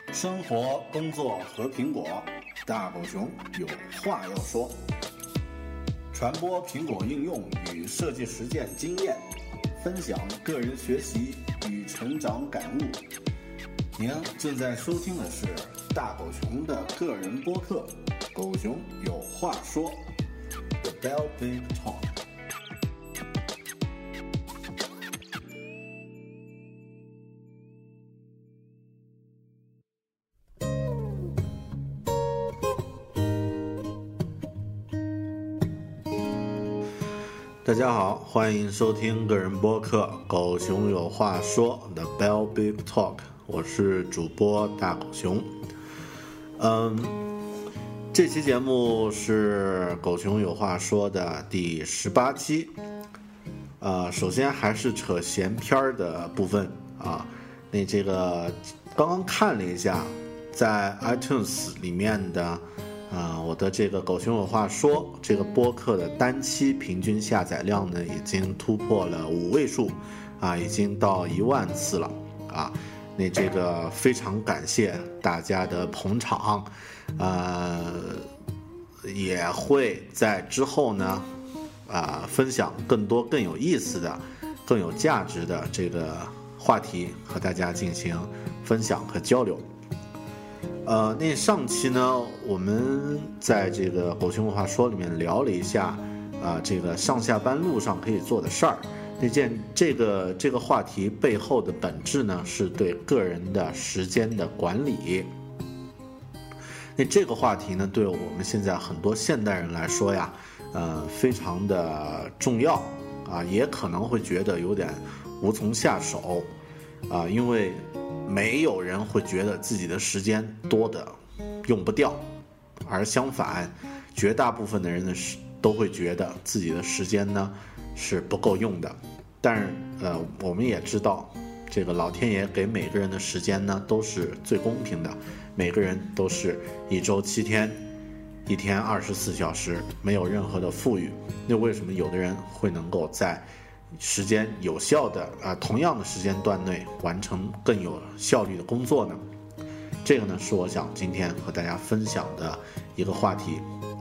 生活、工作和苹果，大狗熊有话要说。传播苹果应用与设计实践经验，分享个人学习与成长感悟。您正在收听的是大狗熊的个人播客《狗熊有话说》The Bell Big Talk。大家好，欢迎收听个人播客《狗熊有话说》The Bell Big Talk， 我是主播大狗熊。这期节目是狗熊有话说的第18期。首先还是扯闲篇的部分啊。这个刚刚看了一下，在 iTunes 里面的。我的这个狗熊有话说这个播客的单期平均下载量呢，已经突破了5位数，已经到1万次了啊。这个非常感谢大家的捧场，也会在之后呢，分享更多更有意思的、更有价值的这个话题和大家进行分享和交流。上期呢，我们在这个狗熊有话说里面聊了一下，这个上下班路上可以做的事儿。这个话题背后的本质呢，是对个人的时间的管理。这个话题呢，对我们现在很多现代人来说呀，非常的重要啊，也可能会觉得有点无从下手啊，因为没有人会觉得自己的时间多的用不掉，而相反，绝大部分的人呢都会觉得自己的时间呢是不够用的。但是我们也知道，这个老天爷给每个人的时间呢都是最公平的，每个人都是1周7天，一天24小时，没有任何的富裕。那为什么有的人会能够在时间有效的同样的时间段内完成更有效率的工作呢？这个呢是我想今天和大家分享的一个话题。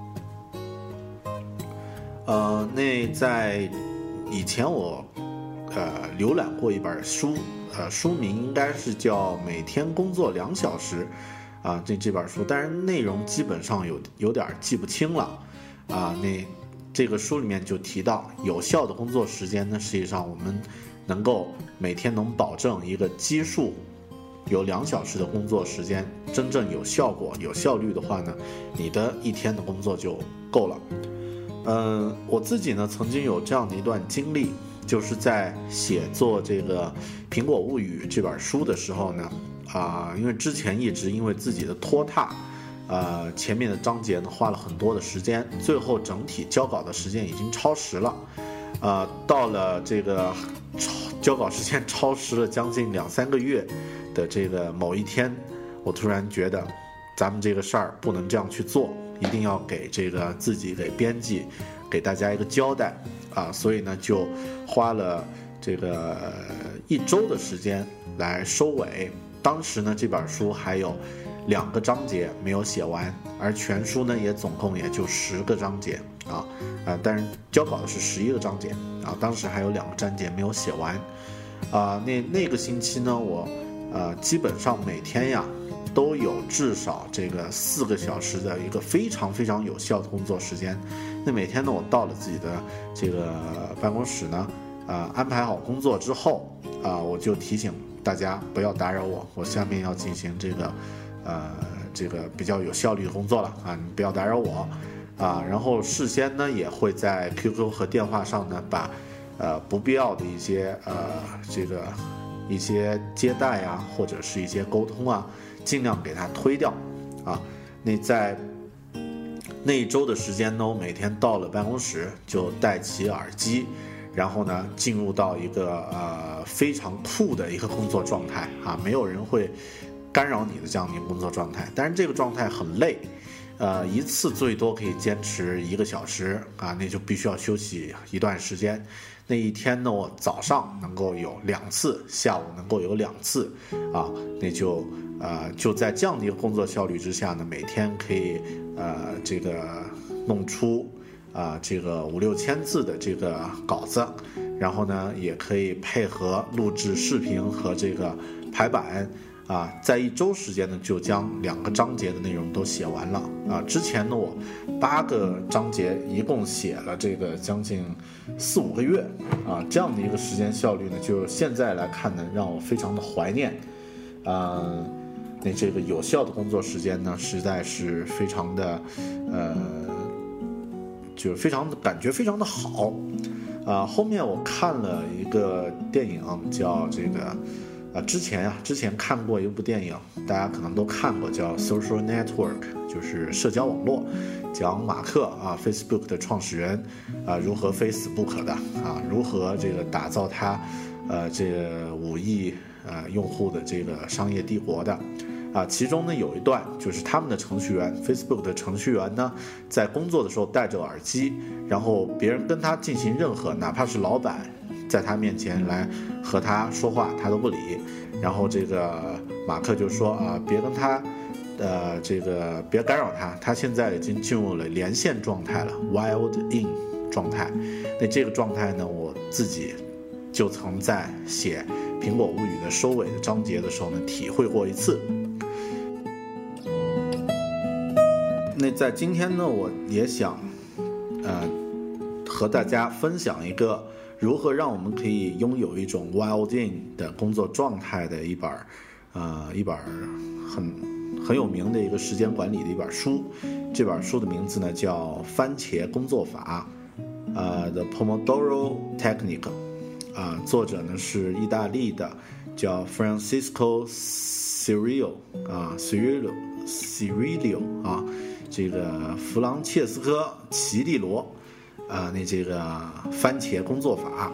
在以前我浏览过一本书，书名应该是叫《每天工作2小时》这本书，但是内容基本上有点记不清了这个书里面就提到，有效的工作时间呢，实际上我们能够每天能保证一个基数有2小时的工作时间，真正有效果、有效率的话呢，你的一天的工作就够了。我自己呢曾经有这样的一段经历，就是在写作这个《苹果物语》这本书的时候呢，因为之前一直因为自己的拖沓。前面的章节呢花了很多的时间，最后整体交稿的时间已经超时了。到了这个交稿时间超时了将近2-3个月的这个某一天，我突然觉得咱们这个事儿不能这样去做，一定要给这个自己给编辑给大家一个交代所以呢就花了这个1周的时间来收尾。当时呢这本书还有2个章节没有写完，而全书呢也总共也就10个章节但是交稿的是11个章节当时还有2个章节没有写完那个星期呢，我基本上每天呀都有至少这个4个小时的一个非常非常有效的工作时间。那每天呢，我到了自己的这个办公室呢，安排好工作之后我就提醒大家不要打扰我下面要进行这个比较有效率的工作了你不要打扰我然后事先呢也会在 QQ 和电话上呢把不必要的一些一些接待或者是一些沟通尽量给它推掉那在那1周的时间呢，我每天到了办公室就戴起耳机，然后呢进入到一个非常酷的一个工作状态没有人会干扰你的这样的一个工作状态。但是这个状态很累一次最多可以坚持1个小时啊，那就必须要休息一段时间。那一天呢，我早上能够有2次，下午能够有2次啊，那就在这样的一个工作效率之下呢，每天可以这个弄出这个5-6千字的这个稿子，然后呢也可以配合录制视频和这个排版在1周时间呢就将2个章节的内容都写完了之前呢我8个章节一共写了这个将近4-5个月这样的一个时间效率呢，就现在来看呢，让我非常的怀念那这个有效的工作时间呢，实在是非常的就是非常的感觉非常的好后面我看了一个电影叫这个之前看过一部电影，大家可能都看过，叫 Social Network， 就是社交网络，讲马克Facebook 的创始人如何Facebook 的如何这个打造他这个5亿用户的这个商业帝国的其中呢有一段就是他们的程序员 Facebook 的程序员呢，在工作的时候戴着耳机，然后别人跟他进行任何哪怕是老板在他面前来和他说话，他都不理。然后这个马克就说别跟他这个别干扰他，他现在已经进入了连线状态了 ，wild in 状态。那这个状态呢，我自己就曾在写《苹果物语》的收尾的章节的时候呢，体会过一次。那在今天呢，我也想和大家分享一个如何让我们可以拥有一种 wild in 的工作状态的一本很有名的一个时间管理的一本书。这本书的名字呢叫番茄工作法The Pomodoro Technique 作者呢是意大利的叫 Francisco Cirillo 这个弗朗切斯科奇利罗那这个番茄工作法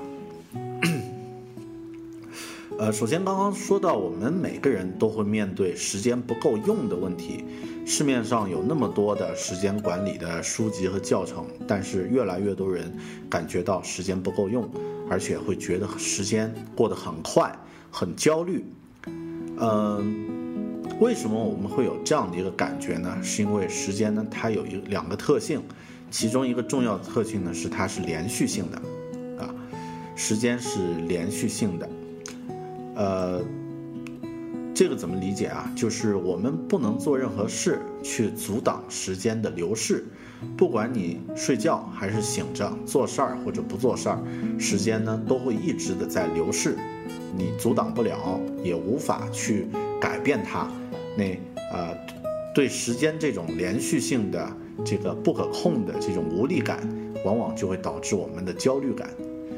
首先刚刚说到我们每个人都会面对时间不够用的问题，市面上有那么多的时间管理的书籍和教程，但是越来越多人感觉到时间不够用，而且会觉得时间过得很快，很焦虑为什么我们会有这样的一个感觉呢？是因为时间呢它有2个特性，其中一个重要的特性呢是它是连续性的时间是连续性的这个怎么理解就是我们不能做任何事去阻挡时间的流逝，不管你睡觉还是醒着，做事儿或者不做事儿，时间呢都会一直的在流逝，你阻挡不了，也无法去改变它。那对时间这种连续性的这个不可控的这种无力感，往往就会导致我们的焦虑感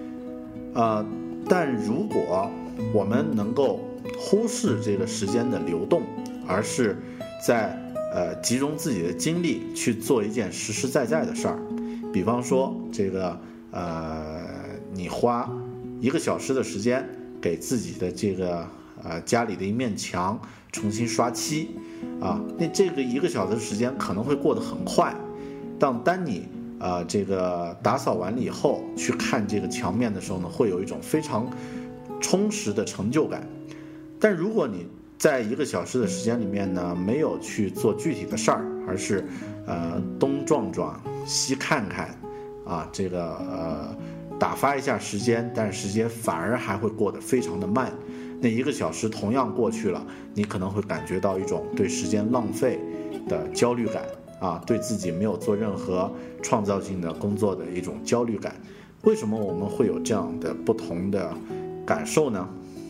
但如果我们能够忽视这个时间的流动，而是在集中自己的精力去做一件实实在在的事儿，比方说这个你花1个小时的时间给自己的这个家里的一面墙重新刷漆那这个1个小时的时间可能会过得很快，当你这个打扫完了以后去看这个墙面的时候呢，会有一种非常充实的成就感。但如果你在1个小时的时间里面呢，没有去做具体的事儿，而是东撞撞西看看这个打发一下时间，但是时间反而还会过得非常的慢。那1个小时同样过去了，你可能会感觉到一种对时间浪费的焦虑感对自己没有做任何创造性的工作的一种焦虑感。为什么我们会有这样的不同的感受呢？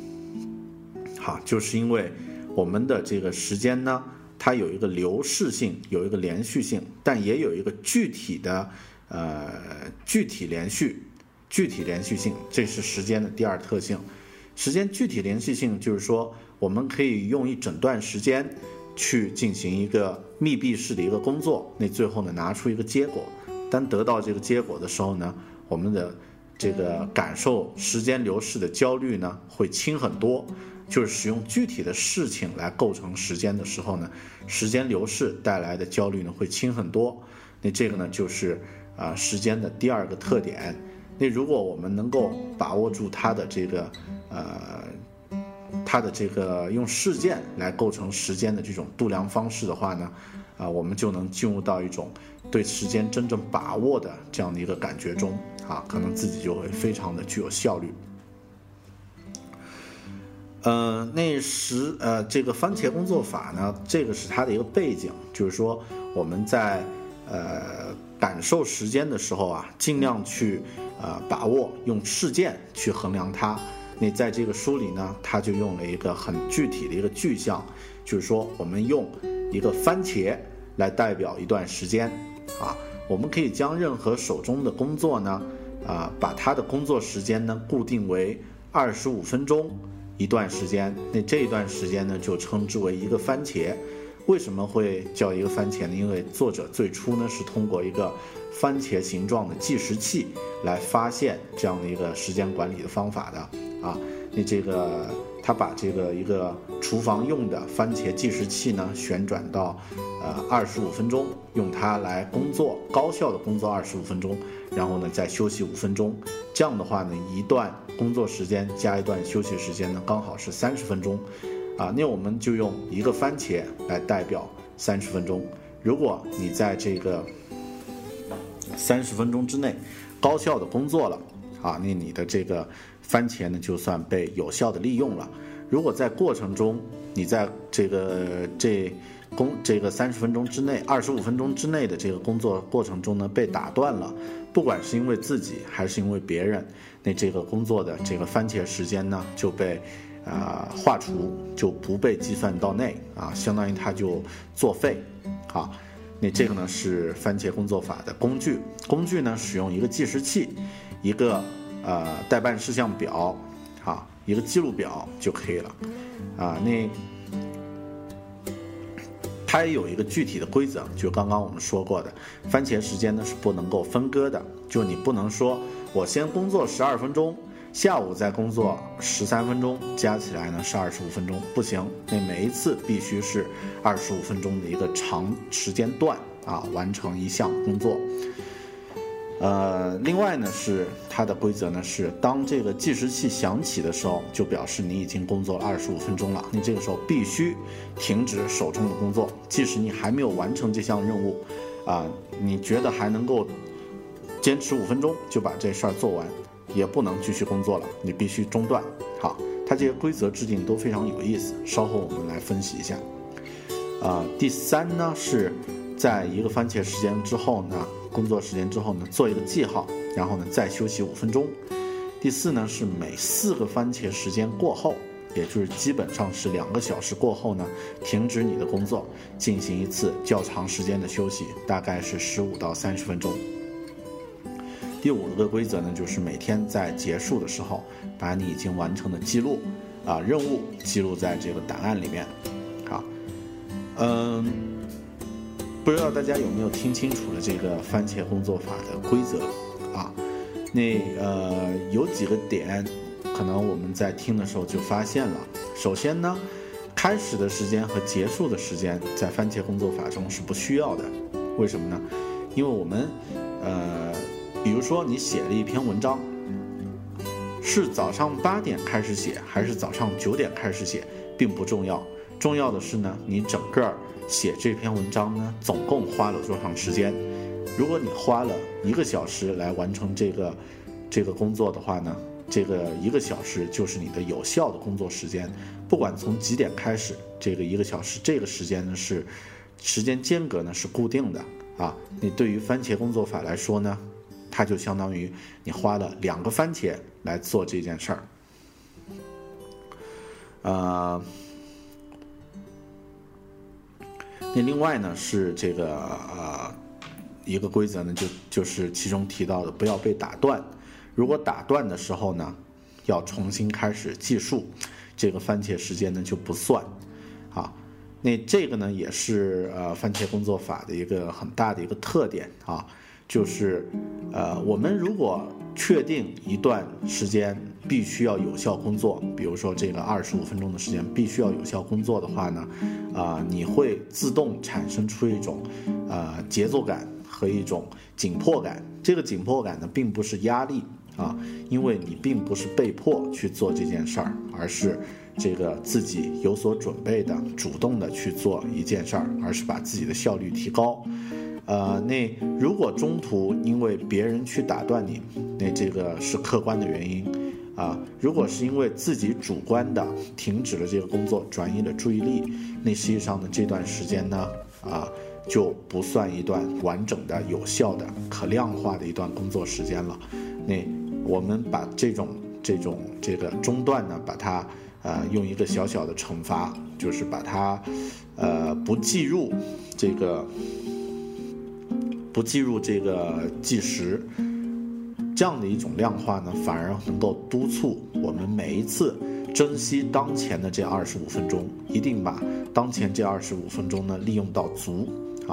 就是因为我们的这个时间呢，它有一个流逝性，有一个连续性，但也有一个具体连续性，这是时间的第2特性。时间具体连续性就是说，我们可以用一整段时间去进行一个密闭式的一个工作，那最后呢拿出一个结果。当得到这个结果的时候呢，我们的这个感受时间流逝的焦虑呢会轻很多就是使用具体的事情来构成时间的时候呢，时间流逝带来的焦虑呢会轻很多。那这个呢就是时间的第二个特点。那如果我们能够把握住它的这个用事件来构成时间的这种度量方式的话呢，我们就能进入到一种对时间真正把握的这样的一个感觉中可能自己就会非常的具有效率。这个番茄工作法呢，这个是它的一个背景，就是说我们在感受时间的时候尽量去把握用事件去衡量它。那在这个书里呢，他就用了一个很具体的一个具象，就是说我们用一个番茄来代表一段时间我们可以将任何手中的工作呢把它的工作时间呢固定为25分钟一段时间，那这一段时间呢就称之为一个番茄。为什么会叫一个番茄呢？因为作者最初呢是通过一个番茄形状的计时器来发现这样的一个时间管理的方法的那这个他把这个一个厨房用的番茄计时器呢旋转到25分钟，用它来工作，高效的工作25分钟，然后呢再休息5分钟。这样的话呢，一段工作时间加一段休息时间呢，刚好是30分钟那我们就用一个番茄来代表30分钟。如果你在这个30分钟之内高效的工作了那你的这个番茄呢就算被有效的利用了。如果在过程中你在这个30分钟之内25分钟之内的这个工作过程中呢被打断了，不管是因为自己还是因为别人，那这个工作的这个番茄时间呢就被划除，就不被计算到内相当于它就作废那这个呢是番茄工作法的工具呢使用一个计时器，一个待办事项表一个记录表就可以了那它也有一个具体的规则，就刚刚我们说过的，番茄时间呢是不能够分割的，就你不能说我先工作12分钟，下午再工作13分钟，加起来呢是25分钟，不行，那每一次必须是25分钟的一个长时间段完成一项工作。另外呢是它的规则呢是，当这个计时器响起的时候，就表示你已经工作了25分钟了，你这个时候必须停止手中的工作，即使你还没有完成这项任务你觉得还能够坚持5分钟就把这事儿做完，也不能继续工作了，你必须中断。它这些规则制定都非常有意思，稍后我们来分析一下。第3呢是在一个番茄时间之后呢，工作时间之后呢做一个记号，然后呢再休息5分钟。第4呢是每4个番茄时间过后，也就是基本上是2个小时过后呢，停止你的工作，进行一次较长时间的休息，大概是15到30分钟。第5个规则呢就是每天在结束的时候把你已经完成的记录任务记录在这个档案里面。不知道大家有没有听清楚了这个番茄工作法的规则有几个点可能我们在听的时候就发现了。首先呢，开始的时间和结束的时间在番茄工作法中是不需要的。为什么呢？因为我们比如说你写了一篇文章，是早上8点开始写还是早上9点开始写并不重要，重要的是呢，你整个写这篇文章呢总共花了多长时间。如果你花了1个小时来完成这个工作的话呢，这个1个小时就是你的有效的工作时间。不管从几点开始，这个1个小时这个时间呢是时间间隔呢是固定的你对于番茄工作法来说呢，它就相当于你花了2个番茄来做这件事儿。那另外呢是这个一个规则呢就是其中提到的不要被打断，如果打断的时候呢要重新开始计数，这个番茄时间呢就不算那这个呢也是番茄工作法的一个很大的一个特点就是我们如果确定一段时间必须要有效工作，比如说这个25分钟的时间必须要有效工作的话呢，你会自动产生出一种节奏感和一种紧迫感。这个紧迫感呢，并不是压力因为你并不是被迫去做这件事儿，而是这个自己有所准备的，主动的去做一件事儿，而是把自己的效率提高。那如果中途因为别人去打断你，那这个是客观的原因如果是因为自己主观的停止了这个工作，转移了注意力，那实际上呢，这段时间呢就不算一段完整的、有效的、可量化的一段工作时间了。那我们把这个中断呢，把它用一个小小的惩罚，就是把它不计入这个计时，这样的一种量化呢，反而能够督促我们每一次珍惜当前的这25分钟，一定把当前这25分钟呢利用到足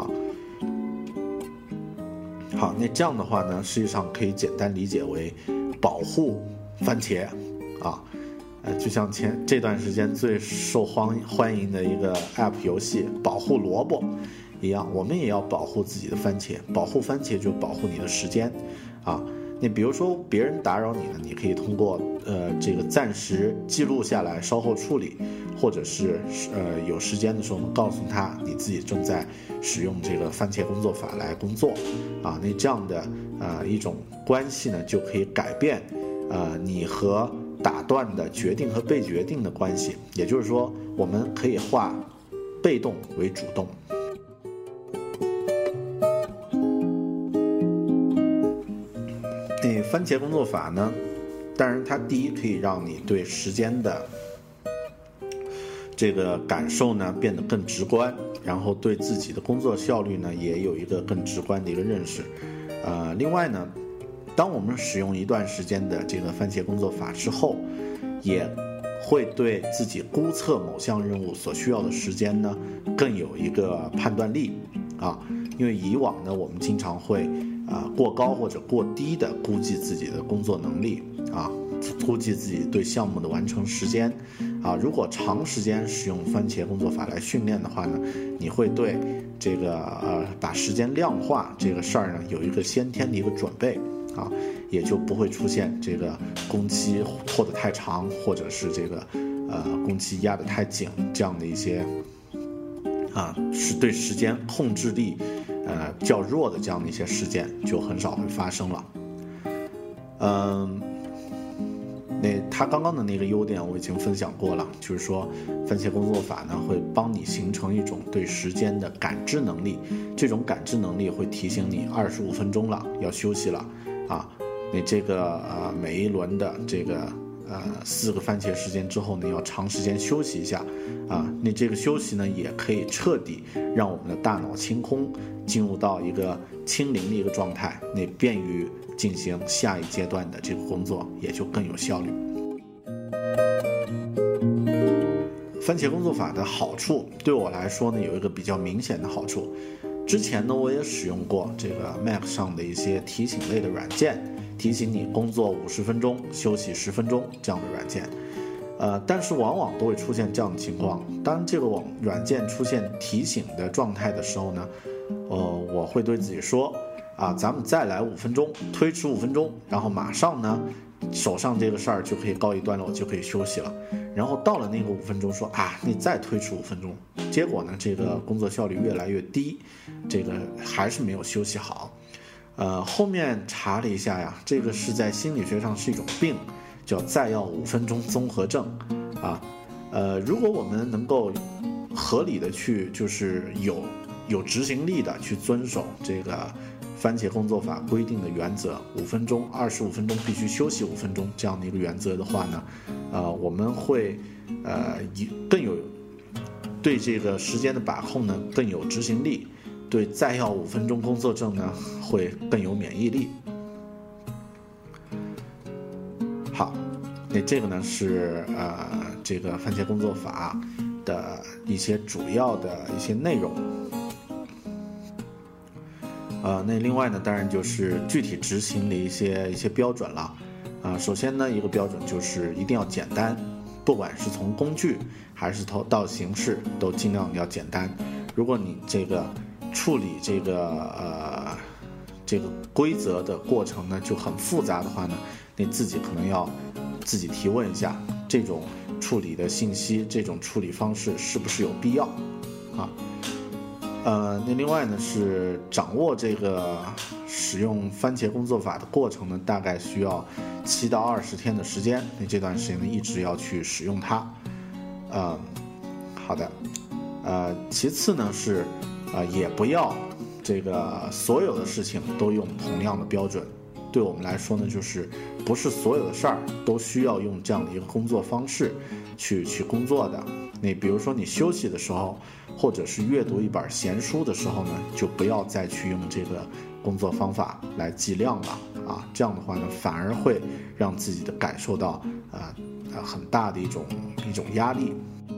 好，那这样的话呢，实际上可以简单理解为保护番茄就像这段时间最受欢迎的一个 App 游戏保护萝卜一样，我们也要保护自己的番茄。保护番茄就保护你的时间那比如说别人打扰你呢，你可以通过这个暂时记录下来，稍后处理，或者是有时间的时候呢，告诉他你自己正在使用这个番茄工作法来工作那这样的一种关系呢，就可以改变你和打断的决定和被决定的关系。也就是说，我们可以化被动为主动。那番茄工作法呢，当然它第一可以让你对时间的这个感受呢变得更直观，然后对自己的工作效率呢也有一个更直观的一个认识。另外呢，当我们使用一段时间的这个番茄工作法之后，也会对自己估测某项任务所需要的时间呢更有一个判断力因为以往呢，我们经常会过高或者过低的估计自己的工作能力估计自己对项目的完成时间如果长时间使用番茄工作法来训练的话呢，你会对这个把时间量化这个事儿呢有一个先天的一个准备也就不会出现这个工期拖得太长，或者是这个工期压得太紧这样的一些是对时间控制力较弱的这样的一些事件就很少会发生了。那他刚刚的那个优点我已经分享过了，就是说番茄工作法呢会帮你形成一种对时间的感知能力，这种感知能力会提醒你25分钟了，要休息了那这个每一轮的这个4个番茄时间之后呢，要长时间休息一下那这个休息呢也可以彻底让我们的大脑清空，进入到一个清零的一个状态，那便于进行下一阶段的这个工作，也就更有效率。番茄工作法的好处对我来说呢，有一个比较明显的好处。之前呢，我也使用过这个 Mac 上的一些提醒类的软件，提醒你工作50分钟，休息10分钟这样的软件。但是往往都会出现这样的情况，当这个软件出现提醒的状态的时候呢，我会对自己说咱们再来5分钟，推迟5分钟，然后马上呢手上这个事儿就可以告一段落，就可以休息了。然后到了那个5分钟说你再推迟5分钟，结果呢这个工作效率越来越低，这个还是没有休息好。后面查了一下呀，这个是在心理学上是一种病，叫再要5分钟综合症如果我们能够合理的去就是有执行力的去遵守这个番茄工作法规定的原则，5分钟25分钟必须休息5分钟这样的一个原则的话呢，我们会更有对这个时间的把控呢更有执行力，对再要5分钟工作症呢会更有免疫力。好，那这个呢是这个番茄工作法的一些主要的一些内容。 那另外呢，当然就是具体执行的一些标准了。首先呢，一个标准就是一定要简单，不管是从工具还是到形式，都尽量要简单。如果你这个处理这个规则的过程呢就很复杂的话呢，你自己可能要自己提问一下，这种处理的信息，这种处理方式是不是有必要啊？那另外呢是掌握这个使用番茄工作法的过程呢，大概需要7到20天的时间。那这段时间呢一直要去使用它。好的。其次呢是也不要这个所有的事情都用同样的标准。对我们来说呢，就是不是所有的事儿都需要用这样的一个工作方式去工作的。你比如说你休息的时候，或者是阅读一本闲书的时候呢，就不要再去用这个工作方法来计量了啊。这样的话呢，反而会让自己的感受到很大的一种压力。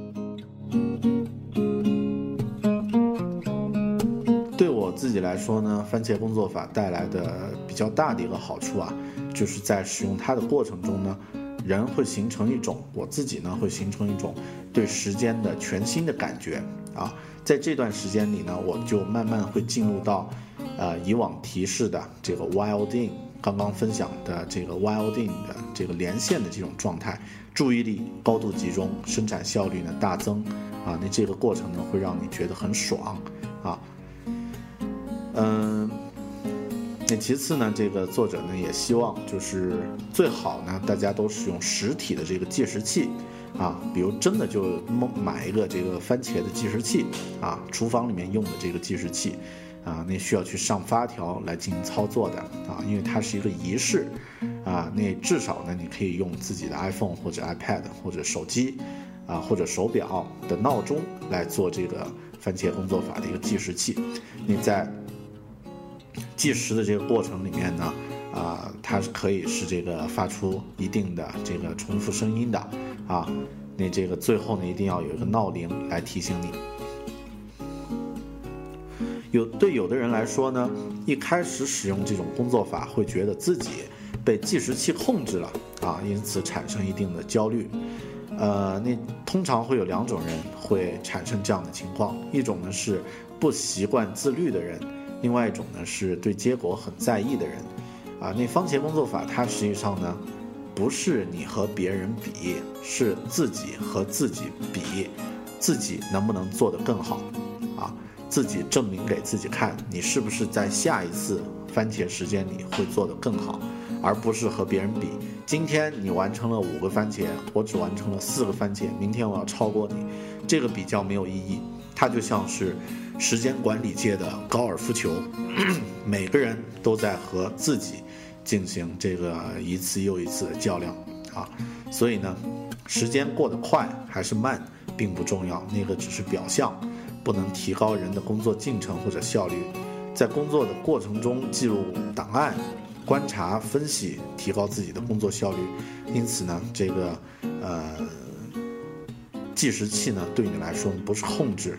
对我自己来说呢，番茄工作法带来的比较大的一个好处啊，就是在使用它的过程中呢，人会形成一种，我自己呢会形成一种对时间的全新的感觉啊。在这段时间里呢，我就慢慢会进入到以往提示的这个 Wilding， 刚刚分享的这个 Wilding 的这个连线的这种状态，注意力高度集中，生产效率呢大增啊。那这个过程呢会让你觉得很爽啊。那其次呢，这个作者呢也希望就是最好呢大家都使用实体的这个计时器啊，比如真的就买一个这个番茄的计时器啊，厨房里面用的这个计时器啊，那需要去上发条来进行操作的啊，因为它是一个仪式啊，那至少呢你可以用自己的 iPhone 或者 iPad 或者手机啊或者手表的闹钟来做这个番茄工作法的一个计时器。你在计时的这个过程里面呢，它可以是这个发出一定的这个重复声音的啊。那这个最后呢，一定要有一个闹铃来提醒你。对有的人来说呢，一开始使用这种工作法会觉得自己被计时器控制了啊，因此产生一定的焦虑。那通常会有2种人会产生这样的情况，一种呢是不习惯自律的人，另外一种呢是对结果很在意的人啊。那番茄工作法它实际上呢不是你和别人比，是自己和自己比，自己能不能做得更好啊，自己证明给自己看，你是不是在下一次番茄时间里会做得更好，而不是和别人比。今天你完成了5个番茄，我只完成了4个番茄，明天我要超过你，这个比较没有意义。它就像是时间管理界的高尔夫球，每个人都在和自己进行这个一次又一次的较量啊。所以呢，时间过得快还是慢并不重要，那个只是表象，不能提高人的工作进程或者效率。在工作的过程中记录档案，观察分析，提高自己的工作效率。因此呢，这个计时器呢对你来说不是控制。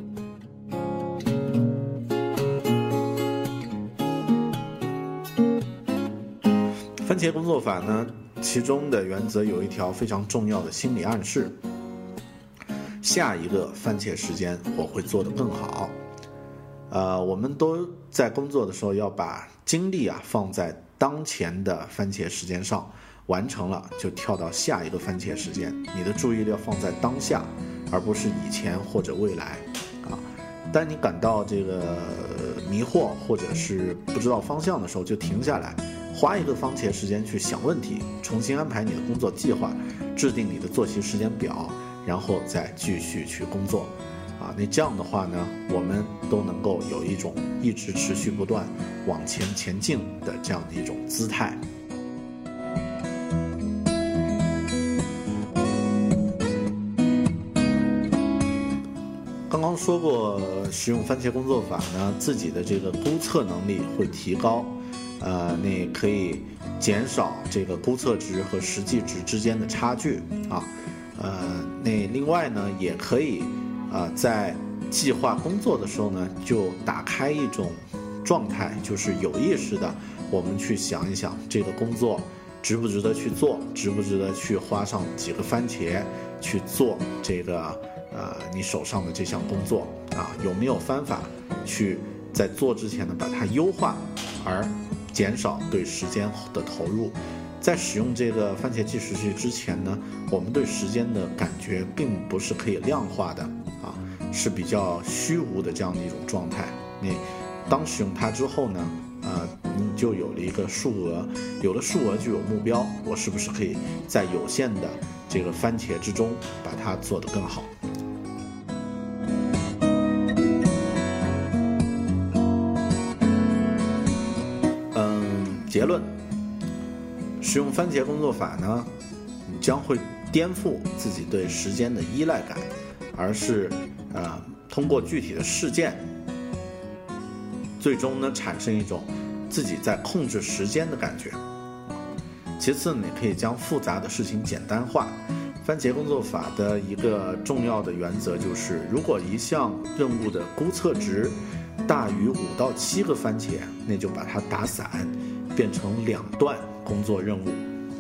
番茄工作法呢，其中的原则有一条非常重要的心理暗示：下一个番茄时间我会做得更好。我们都在工作的时候要把精力放在当前的番茄时间上，完成了就跳到下一个番茄时间。你的注意力要放在当下，而不是以前或者未来啊。当你感到这个迷惑或者是不知道方向的时候，就停下来，花一个番茄时间去想问题，重新安排你的工作计划，制定你的作息时间表，然后再继续去工作啊。那这样的话呢，我们都能够有一种一直持续不断往前进的这样的一种姿态。刚刚说过，使用番茄工作法呢，自己的这个估测能力会提高，那可以减少这个估测值和实际值之间的差距啊。那另外呢，也可以在计划工作的时候呢，就打开一种状态，就是有意识的我们去想一想这个工作值不值得去做，值不值得去花上几个番茄去做这个你手上的这项工作有没有方法去在做之前呢把它优化，而减少对时间的投入。在使用这个番茄计时器之前呢，我们对时间的感觉并不是可以量化的是比较虚无的这样的一种状态。你当使用它之后呢你就有了一个数额，有了数额就有目标，我是不是可以在有限的这个番茄之中把它做得更好。结论，使用番茄工作法呢，你将会颠覆自己对时间的依赖感，而是通过具体的事件，最终呢产生一种自己在控制时间的感觉。其次，你可以将复杂的事情简单化。番茄工作法的一个重要的原则就是，如果一项任务的估测值大于5到7个番茄，那就把它打散，变成2段工作任务。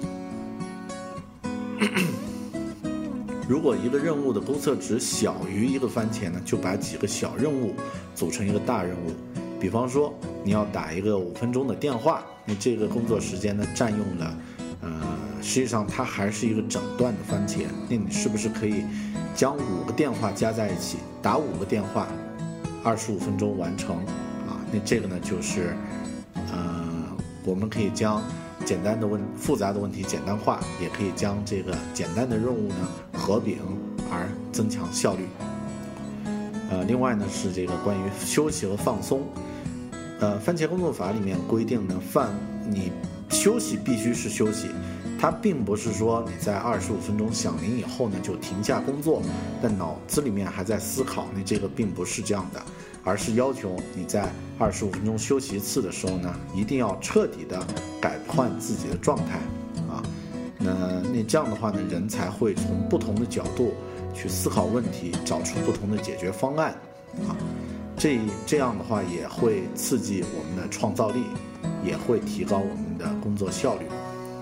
如果一个任务的估测值小于1个番茄呢，就把几个小任务组成一个大任务。比方说你要打一个5分钟的电话，你这个工作时间呢占用了实际上它还是一个整段的番茄，那你是不是可以将5个电话加在一起，打5个电话，25分钟完成那这个呢就是我们可以将简单的复杂的问题简单化，也可以将这个简单的任务呢合并而增强效率。另外呢是这个关于休息和放松。番茄工作法里面规定呢，你休息必须是休息，它并不是说你在25分钟响铃以后呢就停下工作，但脑子里面还在思考，那这个并不是这样的，而是要求你在25分钟休息一次的时候呢，一定要彻底的改换自己的状态那这样的话呢，人才会从不同的角度去思考问题，找出不同的解决方案这样的话也会刺激我们的创造力，也会提高我们的工作效率。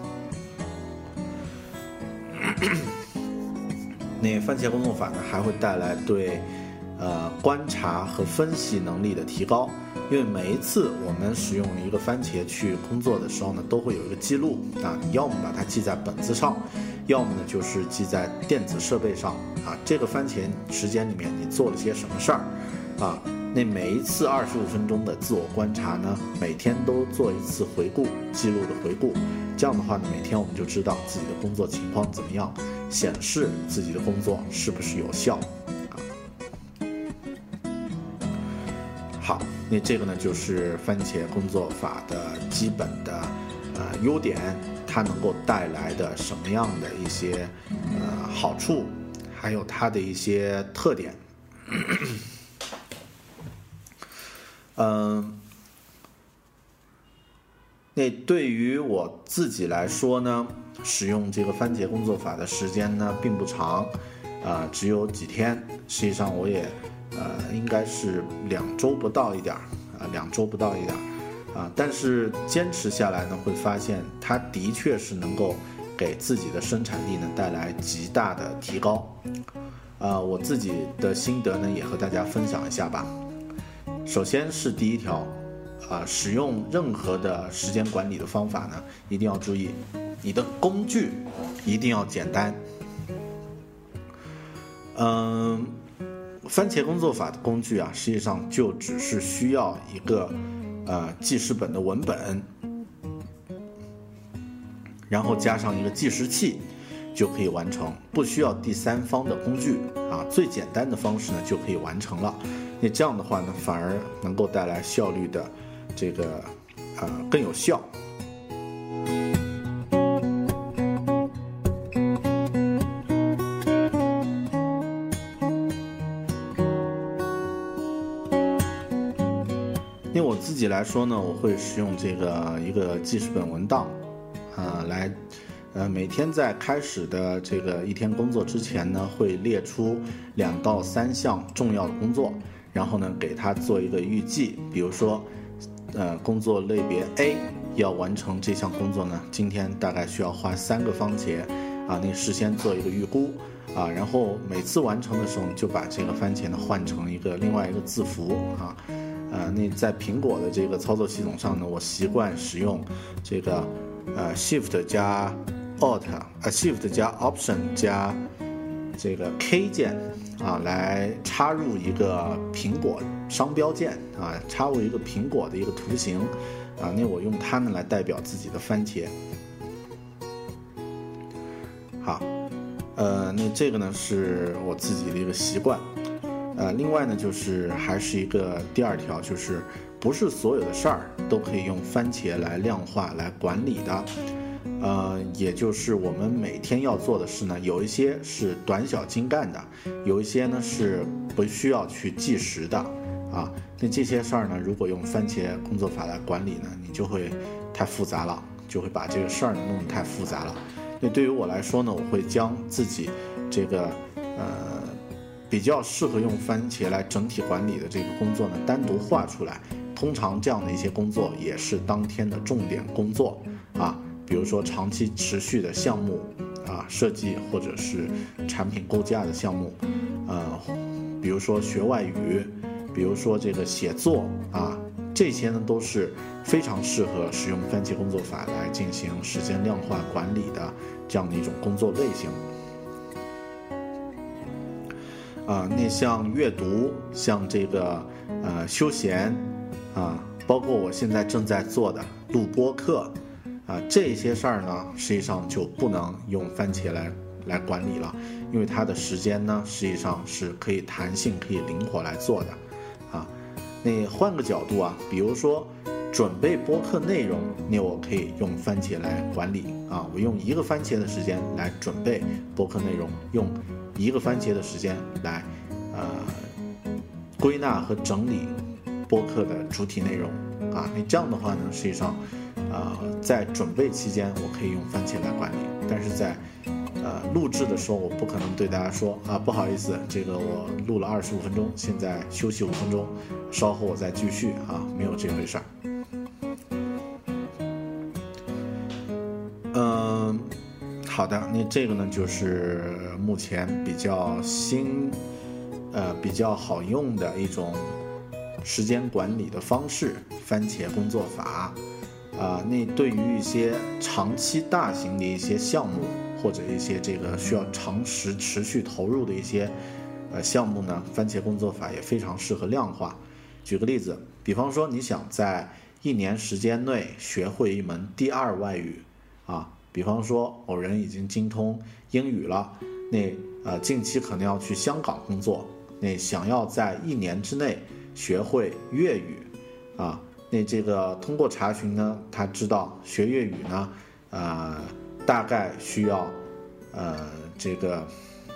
那番茄工作法呢，还会带来对观察和分析能力的提高。因为每一次我们使用一个番茄去工作的时候呢，都会有一个记录你要么把它记在本子上，要么呢就是记在电子设备上这个番茄时间里面你做了些什么事儿那每一次25分钟的自我观察呢，每天都做一次回顾，记录的回顾。这样的话呢，每天我们就知道自己的工作情况怎么样，显示自己的工作是不是有效好，那这个呢就是番茄工作法的基本的优点，它能够带来的什么样的一些好处，还有它的一些特点。那对于我自己来说呢，使用这个番茄工作法的时间呢并不长只有几天，实际上我也应该是2周不到一点但是坚持下来呢，会发现它的确是能够给自己的生产力呢带来极大的提高我自己的心得呢也和大家分享一下吧。首先是第一条使用任何的时间管理的方法呢，一定要注意你的工具一定要简单。番茄工作法的工具实际上就只是需要一个记事本的文本，然后加上一个计时器就可以完成，不需要第三方的工具最简单的方式呢就可以完成了。那这样的话呢，反而能够带来效率的这个更有效。因为我自己来说呢，我会使用这个一个记事本文档来每天在开始的这个一天工作之前呢，会列出2到3项重要的工作，然后呢给它做一个预计。比如说工作类别 A 要完成这项工作呢，今天大概需要花3个番茄啊，你事先做一个预估啊，然后每次完成的时候，你就把这个番茄呢换成另外一个字符啊。那在苹果的这个操作系统上呢，我习惯使用这个Shift 加 Alt，Shift 加 Option 加这个 K 键啊，来插入一个苹果商标键啊，插入一个苹果的一个图形啊，那我用它呢来代表自己的番茄。好，那这个呢是我自己的一个习惯。另外呢，就是还是一个第2条，就是不是所有的事儿都可以用番茄来量化、来管理的。也就是我们每天要做的事呢，有一些是短小精干的，有一些呢是不需要去计时的啊。那这些事儿呢，如果用番茄工作法来管理呢，你就会太复杂了，就会把这个事儿弄得太复杂了。那对于我来说呢，我会将自己这个比较适合用番茄来整体管理的这个工作呢，单独划出来。通常这样的一些工作也是当天的重点工作啊，比如说长期持续的项目啊，设计或者是产品构架的项目，比如说学外语，比如说这个写作啊，这些呢都是非常适合使用番茄工作法来进行时间量化管理的这样的一种工作类型。那像阅读，像这个休闲啊，包括我现在正在做的录播课啊，这些事儿呢，实际上就不能用番茄来管理了，因为它的时间呢，实际上是可以弹性、可以灵活来做的啊。那换个角度啊，比如说准备播客内容，那我可以用番茄来管理啊，我用1个番茄的时间来准备播客内容，用1个番茄的时间来归纳和整理播客的主体内容啊。那这样的话呢，实际上在准备期间我可以用番茄来管理，但是在录制的时候我不可能对大家说啊，不好意思，这个我录了25分钟，现在休息5分钟，稍后我再继续啊，没有这回事儿。好的，那这个呢就是目前比较比较好用的一种时间管理的方式，番茄工作法。那对于一些长期大型的一些项目，或者一些这个需要长时持续投入的一些项目呢，番茄工作法也非常适合量化。举个例子，比方说你想在1年时间内学会一门第2外语啊，比方说某人已经精通英语了，那近期可能要去香港工作，那想要在1年之内学会粤语啊，那这个通过查询呢，他知道学粤语呢大概需要这个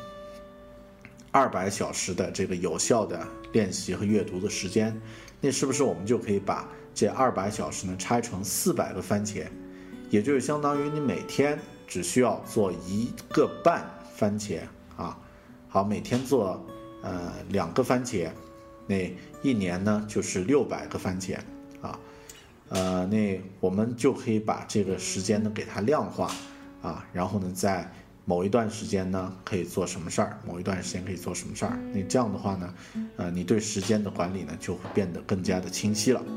200小时的这个有效的练习和阅读的时间，那是不是我们就可以把这200小时呢拆成400个番茄，也就是相当于你每天只需要做1个半番茄啊。好，每天做2个番茄，那1年呢就是600个番茄啊。那我们就可以把这个时间呢给它量化啊，然后呢在某一段时间呢可以做什么事儿，某一段时间可以做什么事儿，那这样的话呢你对时间的管理呢就会变得更加的清晰了。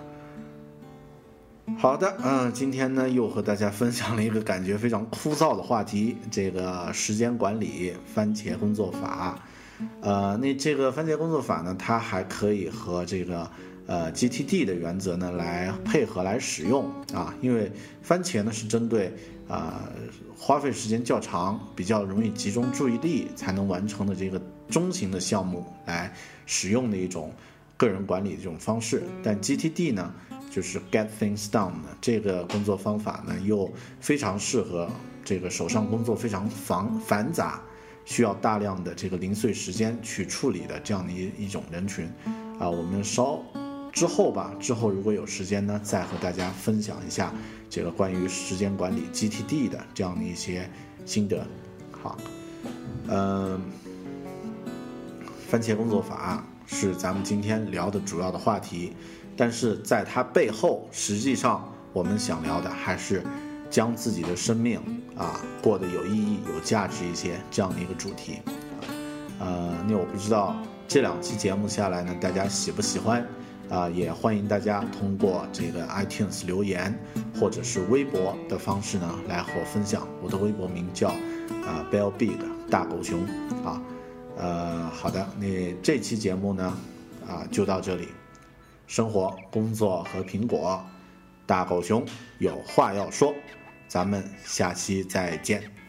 好的，今天呢又和大家分享了一个感觉非常枯燥的话题，这个时间管理番茄工作法。那这个番茄工作法呢，它还可以和这个GTD 的原则呢来配合来使用啊，因为番茄呢是针对花费时间较长、比较容易集中注意力才能完成的这个中型的项目来使用的一种个人管理的这种方式，但 GTD 呢就是 Get Things Done 的这个工作方法呢，又非常适合这个手上工作非常繁杂，需要大量的这个零碎时间去处理的这样的一种人群啊。我们之后如果有时间呢，再和大家分享一下这个关于时间管理 GTD 的这样的一些心得。好，番茄工作法是咱们今天聊的主要的话题，但是在它背后，实际上我们想聊的还是将自己的生命过得有意义、有价值一些这样的一个主题。那我不知道这2期节目下来呢，大家喜不喜欢？也欢迎大家通过这个 iTunes 留言或者是微博的方式呢来和我分享。我的微博名叫Bell Big 大狗熊好的，那这期节目呢就到这里。生活、工作和苹果，大狗熊有话要说，咱们下期再见。